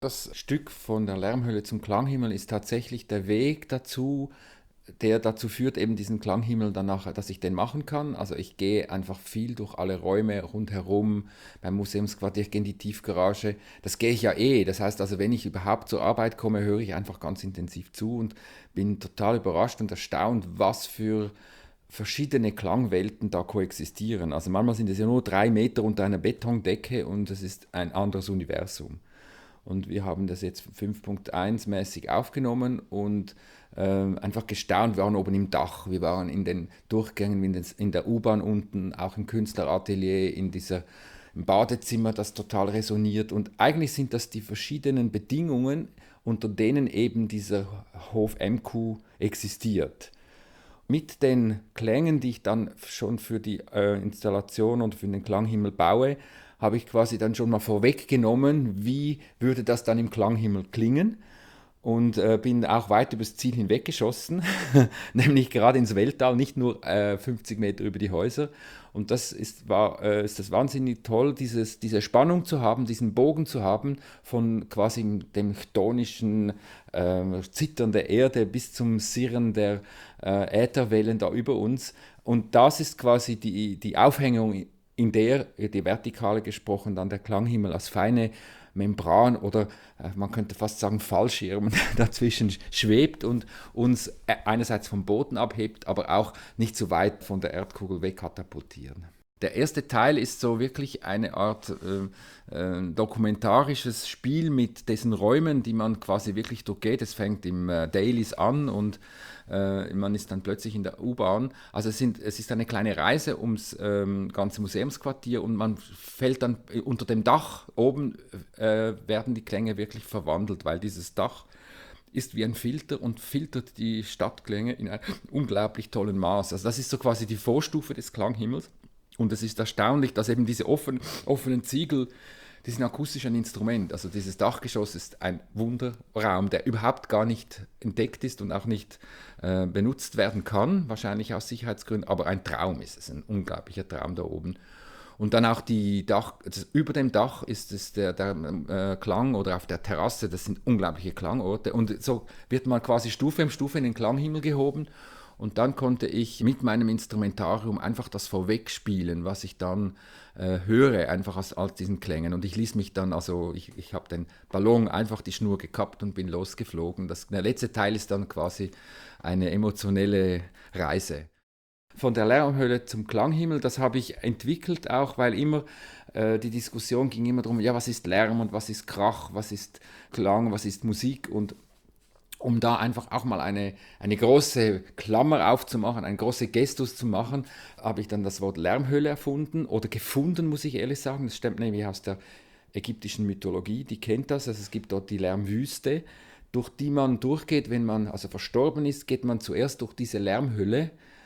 Das Stück von der Lärmhöhle zum Klanghimmel ist tatsächlich der Weg dazu, der dazu führt, eben diesen Klanghimmel dann nachher, dass ich den machen kann. Also ich gehe einfach viel durch alle Räume rundherum, beim Museumsquartier, ich gehe in die Tiefgarage. Das gehe ich ja eh. Das heißt also, wenn ich überhaupt zur Arbeit komme, höre ich einfach ganz intensiv zu und bin total überrascht und erstaunt, was für verschiedene Klangwelten da koexistieren. Also manchmal sind es ja nur 3 Meter unter einer Betondecke und es ist ein anderes Universum. Und wir haben das jetzt 5.1 mäßig aufgenommen und einfach gestaunt. Wir waren oben im Dach, wir waren in den Durchgängen in der U-Bahn unten, auch im Künstleratelier, im Badezimmer, das total resoniert. Und eigentlich sind das die verschiedenen Bedingungen, unter denen eben dieser Hof MQ existiert. Mit den Klängen, die ich dann schon für die Installation und für den Klanghimmel baue, habe ich quasi dann schon mal vorweggenommen, wie würde das dann im Klanghimmel klingen und bin auch weit übers Ziel hinweggeschossen, nämlich gerade ins Weltall, nicht nur 50 Meter über die Häuser. Und ist das wahnsinnig toll, diese Spannung zu haben, diesen Bogen zu haben, von quasi dem chtonischen Zittern der Erde bis zum Sirren der Ätherwellen da über uns. Und das ist quasi die Aufhängung, in der, die Vertikale gesprochen, dann der Klanghimmel als feine Membran oder man könnte fast sagen Fallschirm dazwischen schwebt und uns einerseits vom Boden abhebt, aber auch nicht so weit von der Erdkugel wegkatapultieren. Der erste Teil ist so wirklich eine Art dokumentarisches Spiel mit diesen Räumen, die man quasi wirklich durchgeht. Es fängt im Dailies an und man ist dann plötzlich in der U-Bahn. Also es ist eine kleine Reise ums ganze Museumsquartier und man fällt dann unter dem Dach. Oben werden die Klänge wirklich verwandelt, weil dieses Dach ist wie ein Filter und filtert die Stadtklänge in einem unglaublich tollen Maß. Also das ist so quasi die Vorstufe des Klanghimmels. Und es ist erstaunlich, dass eben diese offenen Ziegel, die sind akustisch ein Instrument. Also dieses Dachgeschoss ist ein Wunderraum, der überhaupt gar nicht entdeckt ist und auch nicht benutzt werden kann, wahrscheinlich aus Sicherheitsgründen, aber ein Traum ist es, ein unglaublicher Traum da oben. Und dann auch über dem Dach ist es der Klang oder auf der Terrasse, das sind unglaubliche Klangorte. Und so wird man quasi Stufe um Stufe in den Klanghimmel gehoben. Und dann konnte ich mit meinem Instrumentarium einfach das vorwegspielen, was ich dann höre, einfach aus diesen Klängen. Und ich ließ mich dann, also ich habe den Ballon einfach die Schnur gekappt und bin losgeflogen. Der letzte Teil ist dann quasi eine emotionelle Reise. Von der Lärmhöhle zum Klanghimmel, das habe ich entwickelt auch, weil immer die Diskussion ging immer darum, ja, was ist Lärm und was ist Krach, was ist Klang, was ist Musik und um da einfach auch mal eine große Klammer aufzumachen, einen großen Gestus zu machen, habe ich dann das Wort Lärmhöhle erfunden oder gefunden, muss ich ehrlich sagen. Das stammt nämlich aus der ägyptischen Mythologie, die kennt das. Also es gibt dort die Lärmwüste, durch die man durchgeht, wenn man also verstorben ist, geht man zuerst durch diese Lärmhöhle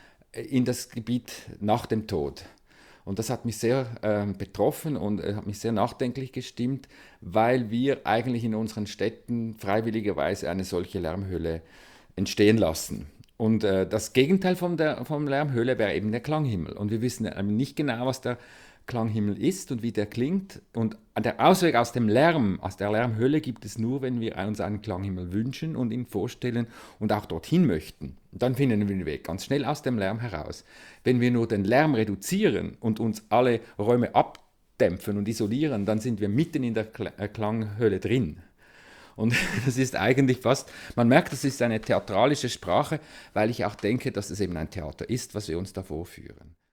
in das Gebiet nach dem Tod. Und das hat mich sehr betroffen und hat mich sehr nachdenklich gestimmt, weil wir eigentlich in unseren Städten freiwilligerweise eine solche Lärmhöhle entstehen lassen. Und das Gegenteil vom Lärmhöhle wäre eben der Klanghimmel. Und wir wissen nicht genau, was der Klanghimmel ist und wie der klingt. Und der Ausweg aus dem Lärm, aus der Lärmhöhle gibt es nur, wenn wir uns einen Klanghimmel wünschen und ihn vorstellen und auch dorthin möchten. Und dann finden wir den Weg ganz schnell aus dem Lärm heraus. Wenn wir nur den Lärm reduzieren und uns alle Räume abdämpfen und isolieren, dann sind wir mitten in der Klanghöhle drin. Und das ist eigentlich fast, man merkt, das ist eine theatralische Sprache, weil ich auch denke, dass es eben ein Theater ist, was wir uns da vorführen.